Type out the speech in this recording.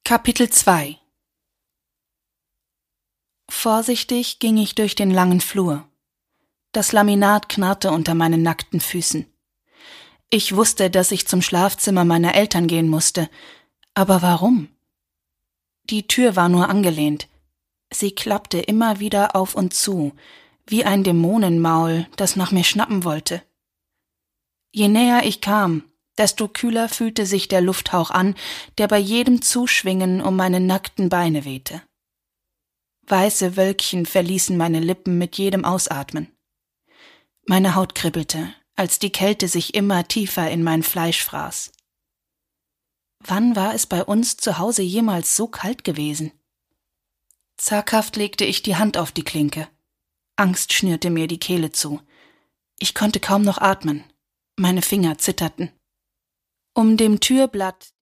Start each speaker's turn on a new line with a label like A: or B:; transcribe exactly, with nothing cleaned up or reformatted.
A: Kapitel zwei. Vorsichtig ging ich durch den langen Flur. Das Laminat knarrte unter meinen nackten Füßen. Ich wusste, dass ich zum Schlafzimmer meiner Eltern gehen musste. Aber warum? Die Tür war nur angelehnt. Sie klappte immer wieder auf und zu, wie ein Dämonenmaul, das nach mir schnappen wollte. Je näher ich kam, desto kühler fühlte sich der Lufthauch an, der bei jedem Zuschwingen um meine nackten Beine wehte. Weiße Wölkchen verließen meine Lippen mit jedem Ausatmen. Meine Haut kribbelte, als die Kälte sich immer tiefer in mein Fleisch fraß. Wann war es bei uns zu Hause jemals so kalt gewesen? Zaghaft legte ich die Hand auf die Klinke. Angst schnürte mir die Kehle zu. Ich konnte kaum noch atmen. Meine Finger zitterten. Um dem Türblatt